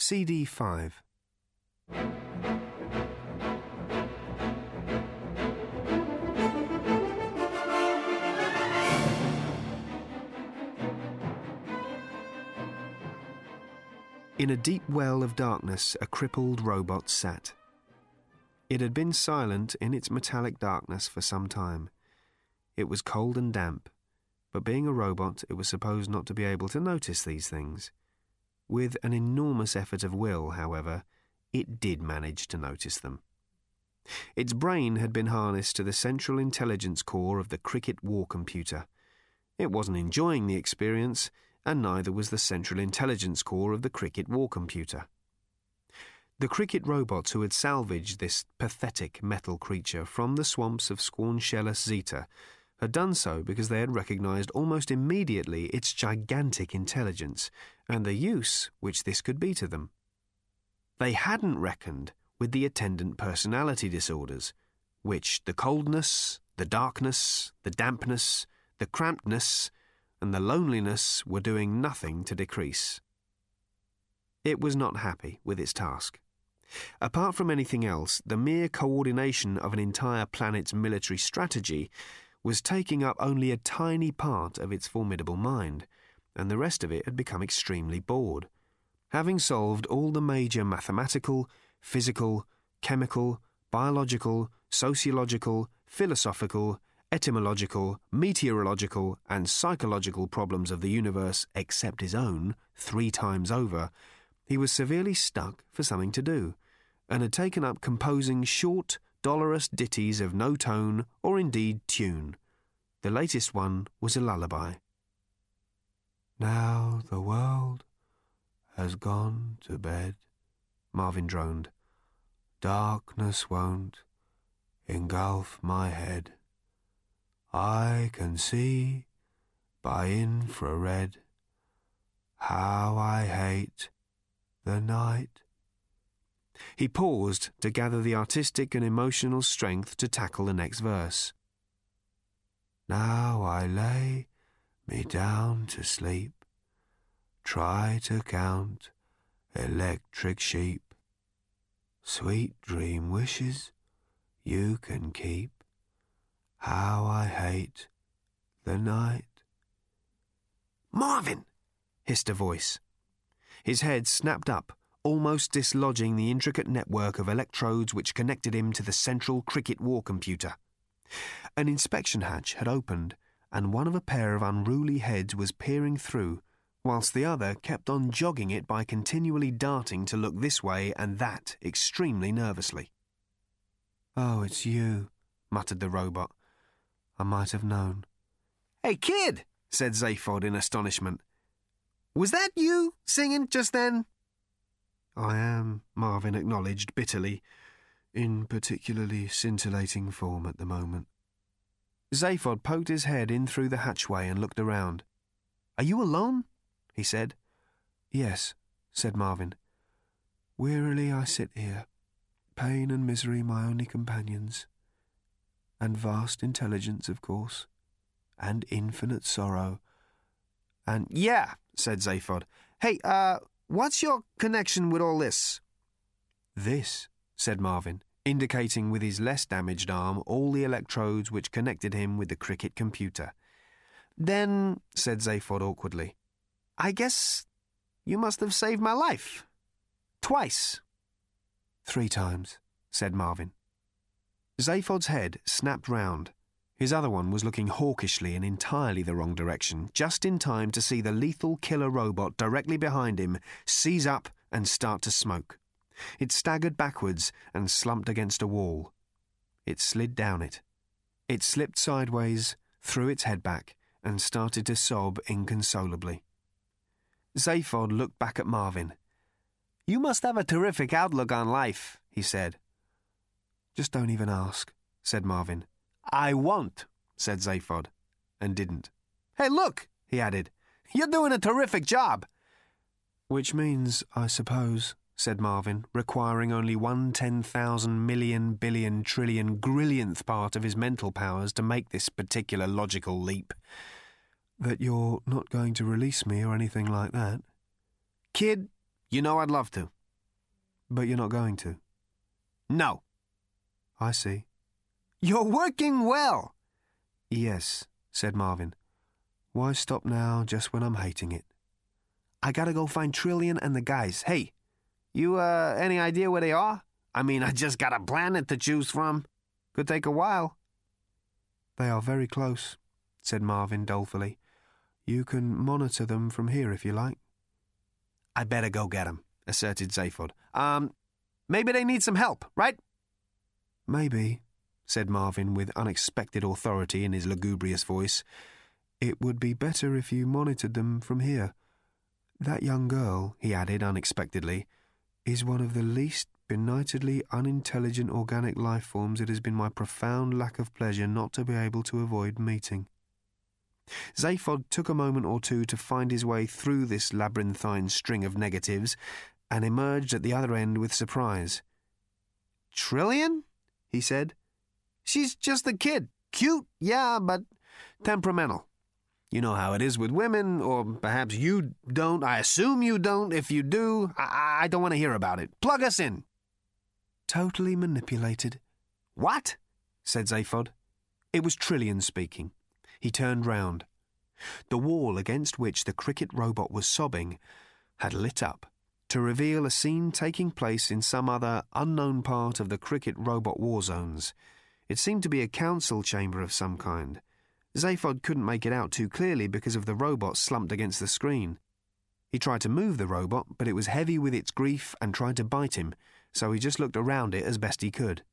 CD 5. In a deep well of darkness, a crippled robot sat. It had been silent in its metallic darkness for some time. It was cold and damp, but being a robot, it was supposed not to be able to notice these things. With an enormous effort of will, however, it did manage to notice them. Its brain had been harnessed to the central intelligence core of the Cricket war computer. It wasn't enjoying the experience, and neither was the central intelligence core of the Cricket war computer. The Cricket robots who had salvaged this pathetic metal creature from the swamps of Scornshellus Zeta had done so because they had recognised almost immediately its gigantic intelligence and the use which this could be to them. They hadn't reckoned with the attendant personality disorders, which the coldness, the darkness, the dampness, the crampedness, and the loneliness were doing nothing to decrease. It was not happy with its task. Apart from anything else, the mere coordination of an entire planet's military strategy was taking up only a tiny part of its formidable mind, and the rest of it had become extremely bored. Having solved all the major mathematical, physical, chemical, biological, sociological, philosophical, etymological, meteorological, and psychological problems of the universe except his own 3 times over, he was severely stuck for something to do, and had taken up composing short, dolorous ditties of no tone or indeed tune. The latest one was a lullaby. "Now the world has gone to bed," Marvin droned. "Darkness won't engulf my head. I can see by infrared how I hate the night." He paused to gather the artistic and emotional strength to tackle the next verse. "Now I lay me down to sleep, try to count electric sheep. Sweet dream wishes you can keep, how I hate the night." "Marvin!" hissed a voice. His head snapped up, almost dislodging the intricate network of electrodes which connected him to the central Cricket war computer. An inspection hatch had opened, and one of a pair of unruly heads was peering through, whilst the other kept on jogging it by continually darting to look this way and that extremely nervously. "Oh, it's you," muttered the robot. "I might have known." "Hey, kid!" said Zaphod in astonishment. "Was that you singing just then?" "I am," Marvin acknowledged bitterly, "in particularly scintillating form at the moment." Zaphod poked his head in through the hatchway and looked around. "Are you alone?" he said. "Yes," said Marvin. "Wearily I sit here, pain and misery my only companions, and vast intelligence, of course, and infinite sorrow, and—" "Yeah," said Zaphod. "Hey, what's your connection with all this?" "This," said Marvin, indicating with his less damaged arm all the electrodes which connected him with the Cricket computer. "Then," said Zaphod awkwardly, "I guess you must have saved my life. Twice." "3 times, said Marvin. Zaphod's head snapped round. His other one was looking hawkishly in entirely the wrong direction, just in time to see the lethal killer robot directly behind him seize up and start to smoke. It staggered backwards and slumped against a wall. It slid down it. It slipped sideways, threw its head back, and started to sob inconsolably. Zaphod looked back at Marvin. "You must have a terrific outlook on life," he said. "Just don't even ask," said Marvin. "I won't," said Zaphod, and didn't. "Hey, look," he added. "You're doing a terrific job." "Which means, I suppose," said Marvin, requiring only 1/10,000 million billion trillion grillionth part of his mental powers to make this particular logical leap, "that you're not going to release me or anything like that." "Kid, You know I'd love to. But you're not going to? No. I see. You're working well. Yes, said Marvin. Why stop now just when I'm hating it? I gotta go find Trillian and the guys. Hey, you, any idea where they are? I mean, I just got a planet to choose from. Could take a while. They are very close, said Marvin dolefully. You can monitor them from here if you like. I better go get them, asserted Zaphod. Maybe they need some help, right? Maybe, said Marvin with unexpected authority in his lugubrious voice. It would be better if you monitored them from here. That young girl, he added unexpectedly, is one of the least benightedly unintelligent organic life forms it has been my profound lack of pleasure not to be able to avoid meeting. Zaphod took a moment or two to find his way through this labyrinthine string of negatives and emerged at the other end with surprise. Trillian? He said. She's just a kid. Cute, yeah, but temperamental. You know how it is with women, or perhaps you don't. I assume you don't. If you do, I don't want to hear about it. Plug us in. Totally manipulated. What? Said Zaphod. It was Trillian speaking. He turned round. The wall against which the cricket robot was sobbing had lit up to reveal a scene taking place in some other unknown part of the cricket robot war zones. It seemed to be a council chamber of some kind. Zaphod couldn't make it out too clearly because of the robot slumped against the screen. He tried to move the robot, but it was heavy with its grief and tried to bite him, so he just looked around it as best he could.